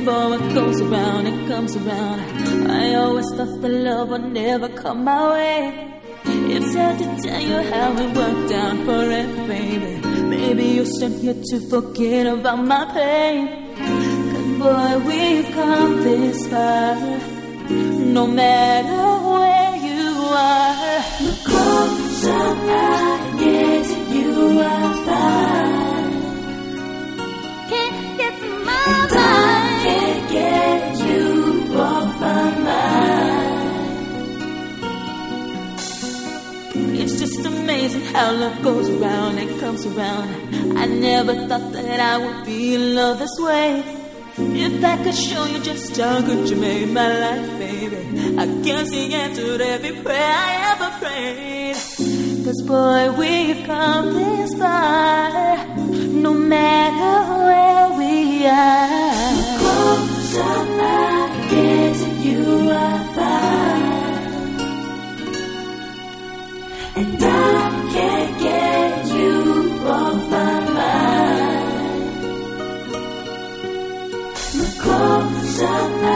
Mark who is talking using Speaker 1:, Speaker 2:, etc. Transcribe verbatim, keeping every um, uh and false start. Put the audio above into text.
Speaker 1: But what goes around, it comes around. I always thought the love would never come my way. It's hard to tell you how it worked out for it, baby. Maybe you're sent here to forget about my pain. Cause boy, we've come this far. No matter where you are, the closer I get to you, I find can't get to my and mind. I can't get you off my mind. It's just amazing how love goes around and comes around. I never thought that I would be in love this way. If I could show you just how good you made my life, baby, I guess you answered every prayer I ever prayed. Cause boy, we've come this far. No matter where we are, the closer I get to you, I find and I can't get you off my mind. The closer I